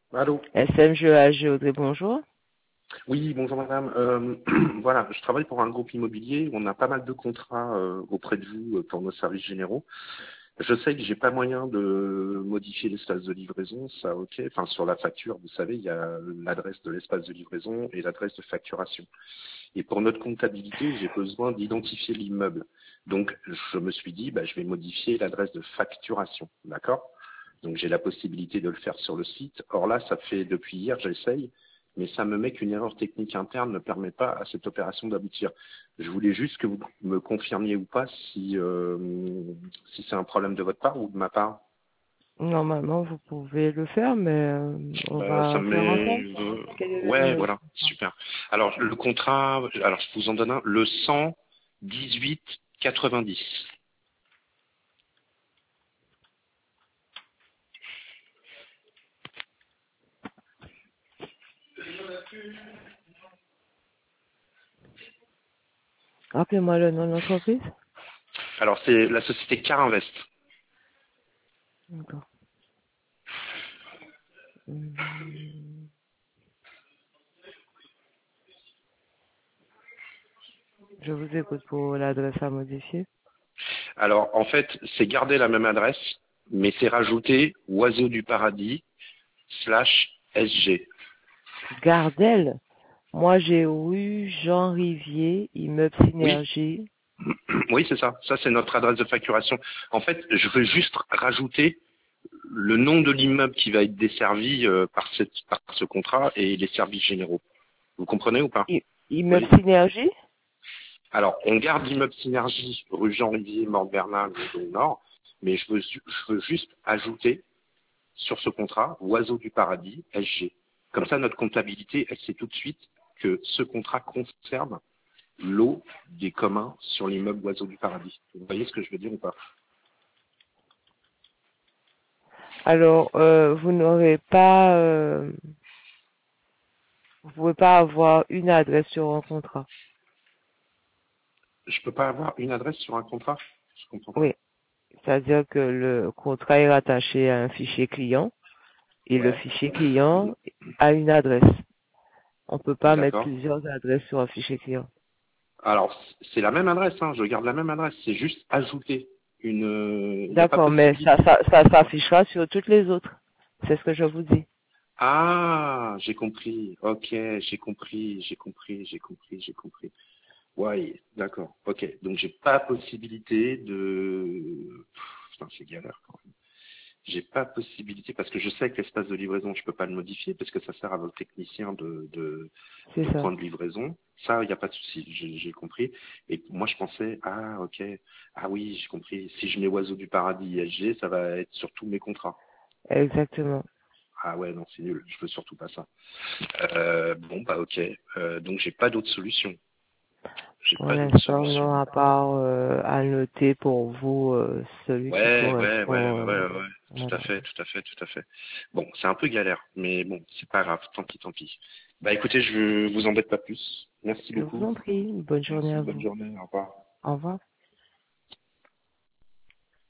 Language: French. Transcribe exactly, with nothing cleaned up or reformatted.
Allô? S M G A G Audrey, bonjour. Oui, bonjour madame. Euh, voilà, je travaille pour un groupe immobilier. On a pas mal de contrats euh, auprès de vous euh, pour nos services généraux. Je sais que j'ai pas moyen de modifier l'espace de livraison, ça ok. Enfin, sur la facture, vous savez, il y a l'adresse de l'espace de livraison et l'adresse de facturation. Et pour notre comptabilité, j'ai besoin d'identifier l'immeuble. Donc, je me suis dit, bah, je vais modifier l'adresse de facturation. D'accord? Donc, j'ai la possibilité de le faire sur le site. Or là, ça fait depuis hier, j'essaye, mais ça me met qu'une erreur technique interne ne permet pas à cette opération d'aboutir. Je voulais juste que vous me confirmiez ou pas si, euh, si c'est un problème de votre part ou de ma part. Normalement, vous pouvez le faire, mais euh, on Bah, ça va me faire ensemble. met... euh, Quel est le Ouais, numéro du voilà, contrat? super. Alors, le contrat, alors je vous en donne un, le cent dix-huit quatre-vingt-dix. Rappelez-moi le nom de l'entreprise. Alors, c'est la société Carinvest. D'accord. Hum, Je vous écoute pour l'adresse à modifier. Alors, en fait, c'est garder la même adresse, mais c'est rajouter Oiseau du Paradis slash S G. Gardel. Moi, j'ai rue Jean Rivier, immeuble Oui, Synergie. oui, c'est ça. Ça, c'est notre adresse de facturation. En fait, je veux juste rajouter le nom de l'immeuble qui va être desservi euh, par, cette, par ce contrat et les services généraux. Vous comprenez ou pas? I- Immeuble Oui. Synergie. Alors, on garde l'immeuble Synergie, rue Jean-Rivier, Morte-Bernard, Maison Nord, mais je veux, ju- je veux juste ajouter sur ce contrat Oiseau du Paradis, S G. Comme ça, notre comptabilité, elle sait tout de suite que ce contrat concerne l'eau des communs sur l'immeuble Oiseau du Paradis. Vous voyez ce que je veux dire ou pas? Alors, euh, vous n'aurez pas, euh, vous pouvez pas avoir une adresse sur un contrat. Je peux pas avoir une adresse sur un contrat? Je comprends pas. Oui. C'est-à-dire que le contrat est rattaché à un fichier client et le Ouais, fichier client a une adresse. On ne peut pas mettre d'accord. plusieurs adresses sur un fichier client. Alors, c'est la même adresse, hein, je garde la même adresse, c'est juste ajouter une... Il n'y a pas D'accord, mais ça, possibilité. ça, ça s'affichera sur toutes les autres. C'est ce que je vous dis. Ah, j'ai compris. Ok, j'ai compris, j'ai compris, j'ai compris, j'ai compris. Ouais, d'accord. Ok, donc j'ai pas possibilité de. Pff, Putain, c'est galère quand même. J'ai pas possibilité parce que je sais que l'espace de livraison, je peux pas le modifier parce que ça sert à votre technicien de de, C'est de ça. point de livraison. Ça, il n'y a pas de souci, j'ai j'ai compris. Et moi, je pensais, ah, ok, ah oui, j'ai compris. Si je mets Oiseau du Paradis I S G, ça va être sur tous mes contrats. Exactement. Ah ouais, non, c'est nul. Je veux surtout pas ça. Euh, bon, bah ok. Euh, donc j'ai pas d'autre solution. J'ai Pour pas d'autre l'instant, solution. non, à part euh, à noter pour vous euh, celui qui Ouais, ouais, ouais, correspond. ouais, euh, ouais. Tout à voilà. fait, tout à fait, tout à fait. Bon, c'est un peu galère, mais bon, c'est pas grave. Tant pis, tant pis. Bah écoutez, je vous embête pas plus. Merci Je vous beaucoup. en prie. Bonne journée Merci, à bonne vous. journée. Au revoir. Au revoir.